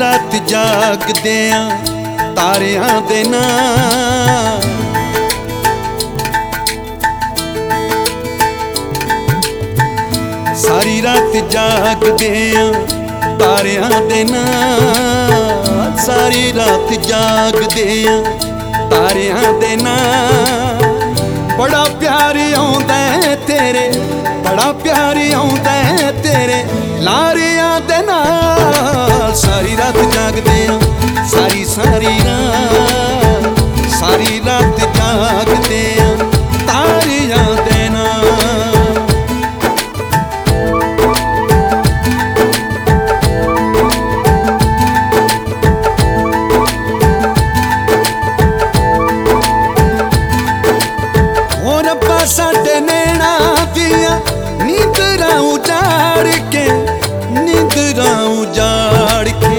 रात जागदे आ तारियां दे नाल। सारी रात जागदे आ तारियां दे नाल। सारी रात जागदे आ तारियां दे नाल। बड़ा प्यार आउंदा है तेरे, बड़ा प्यार आउंदा है तेरे लारियां दे नाल। सारी रात जागदे आ सारी सारी रात, सारी रात जागदे आ तारियां दे नाल। साडे नैना दिया नींदरां उजाड़ के, नींदरां उजाड़ के।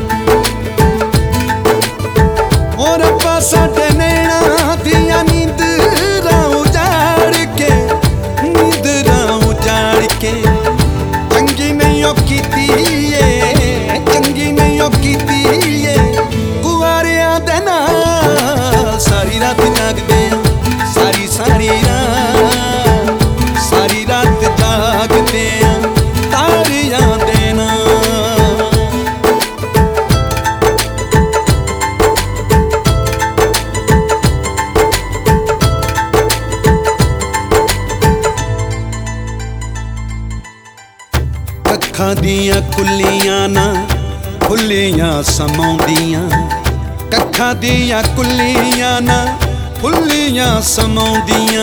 ओ रब्बा साडे नैना दिया नींदरां उजाड़ के, नींदरां उजाड़ के। चंगी नहीं ओ कीती ए, चंगी नहीं ओ कीती ए कुआरियां दे नाल। सारी रात जागदे आ सारी सारी रात, सारी रात जागदे आ तारियां दे नाल। कक्खां दियां कुल्लियां ना फुल्लियां समाउंदियां, कक्खां दियां कुल्लियां ना फुल्लियां समाउंदियां।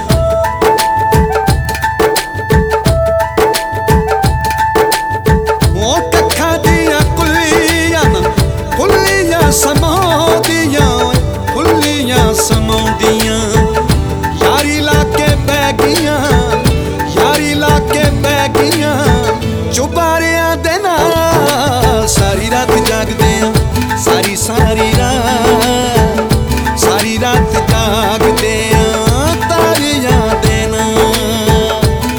ओ कक्खां दियां कुल्लियां ना फुल्लियां समाउंदियां, फुल्लियां समाउंदियां। यारी लाके बह गईयां, यारी लाके बह गईयां चुबारियां दे नाल। सारी रात जागदे आ सारी सारी रात, सारी रात जागदे आ तारियां दे नाल।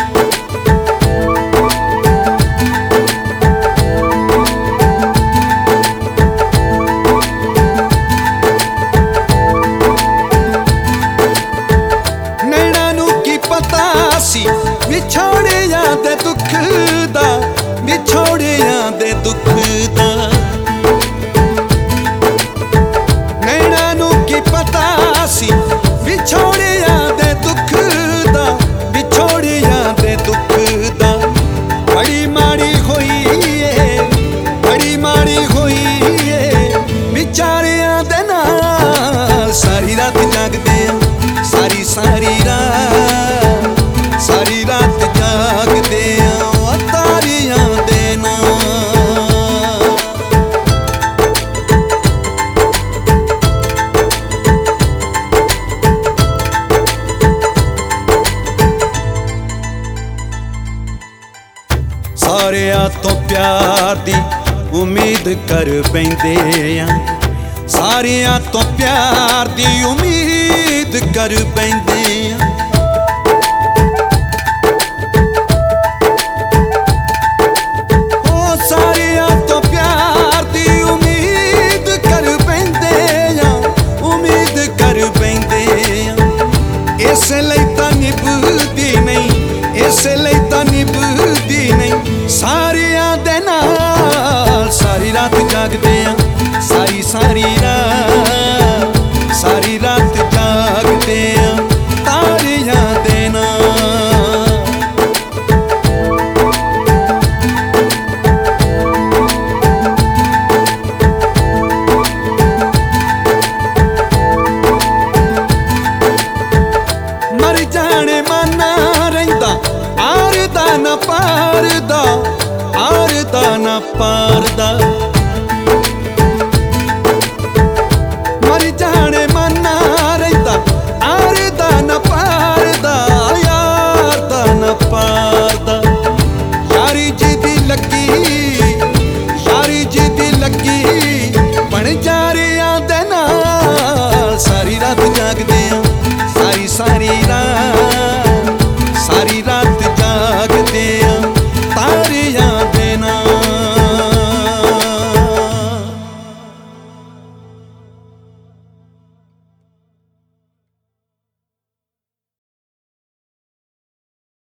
नैना नू की पता सी विछोड़ियां दे दुख दा, विछोड़ियां दे दुख दा। नैना नू की पता सी विछोड़ियां दे दुख दा, विछोड़ियां दे दुख दा। बड़ी माड़ी होई ए, बड़ी माड़ी होई ए विचारियां दे नाल। सारी रात जागदे आ सारी सारी रात, सारी रात जागदे आ तारियां दे नाल। सारियां तो प्यार दी उम्मीद कर बैंदे आ, सारियां तो प्यार दी उम्मीद कर बैंदे